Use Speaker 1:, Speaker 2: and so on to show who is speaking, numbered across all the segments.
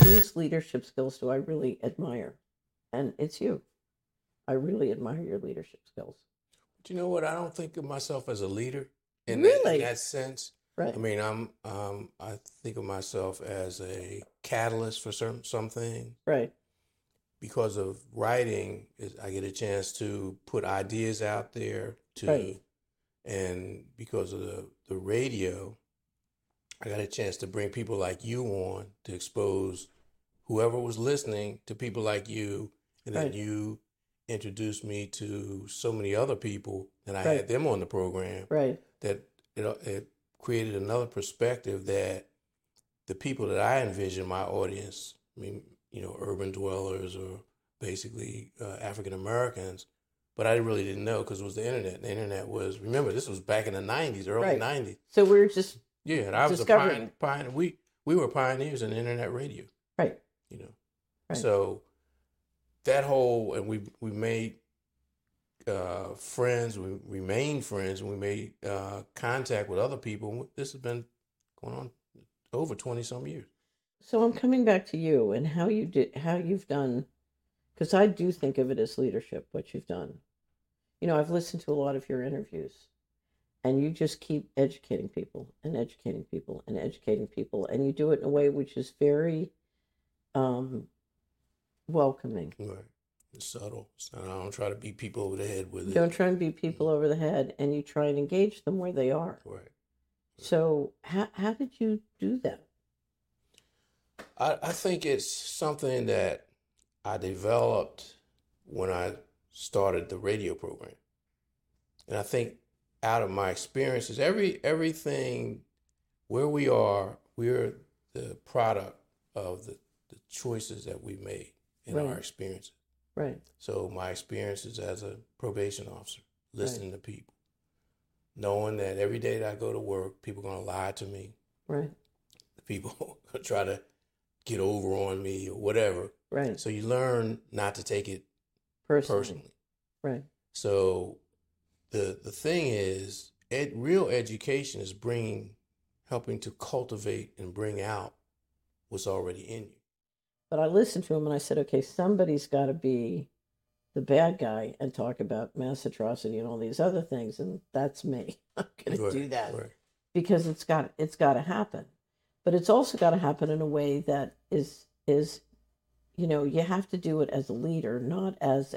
Speaker 1: whose leadership skills do I really admire? And it's you. I really admire your leadership skills.
Speaker 2: But you know what? I don't think of myself as a leader in
Speaker 1: Really?
Speaker 2: that sense. I
Speaker 1: Right.
Speaker 2: mean, I think of myself as a catalyst for some things.
Speaker 1: Right.
Speaker 2: Because of writing, I get a chance to put ideas out there
Speaker 1: Right.
Speaker 2: and because of the radio, I got a chance to bring people like you on to expose whoever was listening to people like you, and then
Speaker 1: Right.
Speaker 2: you introduced me to so many other people, and I
Speaker 1: Right.
Speaker 2: had them on the program.
Speaker 1: Right.
Speaker 2: That it created another perspective that the people that I envision my audience, I mean, urban dwellers or basically African Americans, but I really didn't know because it was the internet. The internet was, remember, this was back in the 90s, early
Speaker 1: Right.
Speaker 2: 90s.
Speaker 1: So we're just
Speaker 2: Yeah, and I was
Speaker 1: discovering.
Speaker 2: a pioneer. We were pioneers in internet radio,
Speaker 1: Right.
Speaker 2: you know.
Speaker 1: Right.
Speaker 2: So that whole, and we made friends, we remained friends, and we made contact with other people. This has been going on over 20 some years.
Speaker 1: So I'm coming back to you and how you've done, because I do think of it as leadership, what you've done. I've listened to a lot of your interviews, and you just keep educating people and educating people and educating people, and you do it in a way which is very um, welcoming.
Speaker 2: Right. It's subtle. I don't try to beat people over the head with
Speaker 1: You
Speaker 2: it.
Speaker 1: don't try and beat people over the head, and you try and engage them where they are.
Speaker 2: Right.
Speaker 1: So how did you do that?
Speaker 2: I think it's something that I developed when I started the radio program. And I think out of my experiences, everything where we are, we're the product of the choices that we made in our
Speaker 1: Right.
Speaker 2: experiences.
Speaker 1: Right.
Speaker 2: So my experiences as a probation officer, listening to people, knowing that every day that I go to work, people are going to lie to me.
Speaker 1: Right.
Speaker 2: People try to get over on me or whatever.
Speaker 1: Right.
Speaker 2: So you learn not to take it personally.
Speaker 1: Right.
Speaker 2: So the thing is, real education is helping to cultivate and bring out what's already in you.
Speaker 1: But I listened to him and I said, okay, somebody's got to be the bad guy and talk about mass atrocity and all these other things, and that's me. I'm going to do that because it's got to happen. But it's also got to happen in a way that is you have to do it as a leader, not as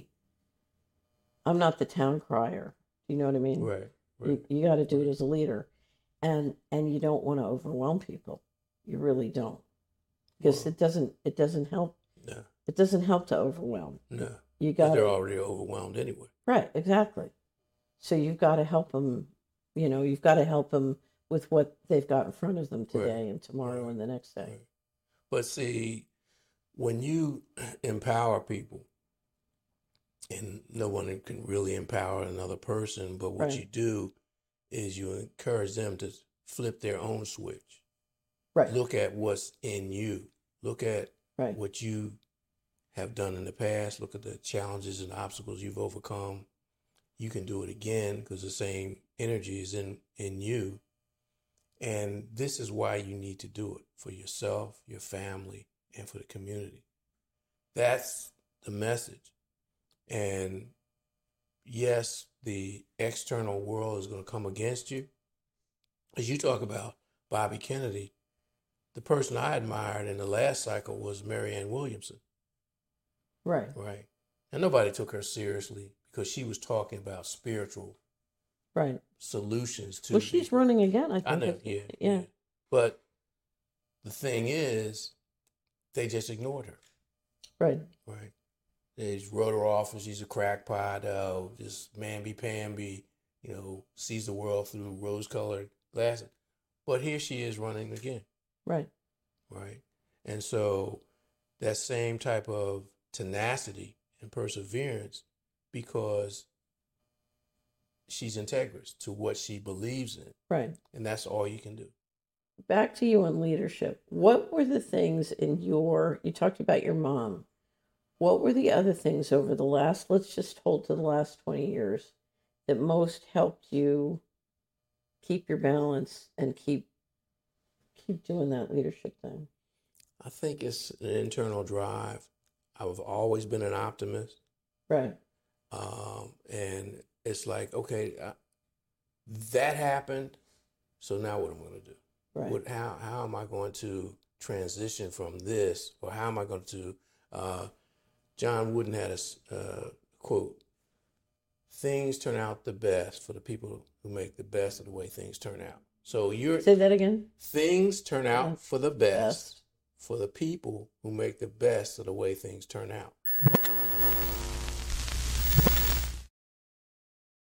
Speaker 1: I'm not the town crier. Do you know what I mean?
Speaker 2: Right.
Speaker 1: You got to do it as a leader, and you don't want to overwhelm people. You really don't, because it doesn't help.
Speaker 2: No.
Speaker 1: It doesn't help to overwhelm.
Speaker 2: No.
Speaker 1: They're
Speaker 2: already overwhelmed anyway.
Speaker 1: Right, exactly. So you've got to help them. You've got to help them with what they've got in front of them today and tomorrow and the next day.
Speaker 2: Right. But see, when you empower people, and no one can really empower another person, but what you do is you encourage them to flip their own switch.
Speaker 1: Right.
Speaker 2: Look at what's in you. Look at what you have done in the past. Look at the challenges and obstacles you've overcome. You can do it again because the same energy is in you. And this is why you need to do it for yourself, your family, and for the community. That's the message. And yes, the external world is going to come against you. As you talk about Bobby Kennedy, the person I admired in the last cycle was Marianne Williamson.
Speaker 1: Right.
Speaker 2: Right. And nobody took her seriously because she was talking about spiritual solutions to.
Speaker 1: Well, she's running again, I think.
Speaker 2: I know, yeah. But the thing is, they just ignored her.
Speaker 1: Right.
Speaker 2: They just wrote her off and she's a crackpot, just mamby-pamby, sees the world through rose-colored glasses. But here she is running again.
Speaker 1: Right.
Speaker 2: And so that same type of tenacity and perseverance, because she's integrous to what she believes in.
Speaker 1: Right.
Speaker 2: And that's all you can do.
Speaker 1: Back to you on leadership. What were the things you talked about your mom. What were the other things over let's just hold to the last 20 years, that most helped you keep your balance and keep doing that leadership thing?
Speaker 2: I think it's an internal drive. I've always been an optimist.
Speaker 1: Right.
Speaker 2: And it's like, okay, that happened. So now what am I going to do?
Speaker 1: Right.
Speaker 2: How am I going to transition from this, or how am I going to, John Wooden had a quote, things turn out the best for the people who make the best of the way things turn out. So
Speaker 1: say that again.
Speaker 2: Things turn out for the best for the people who make the best of the way things turn out.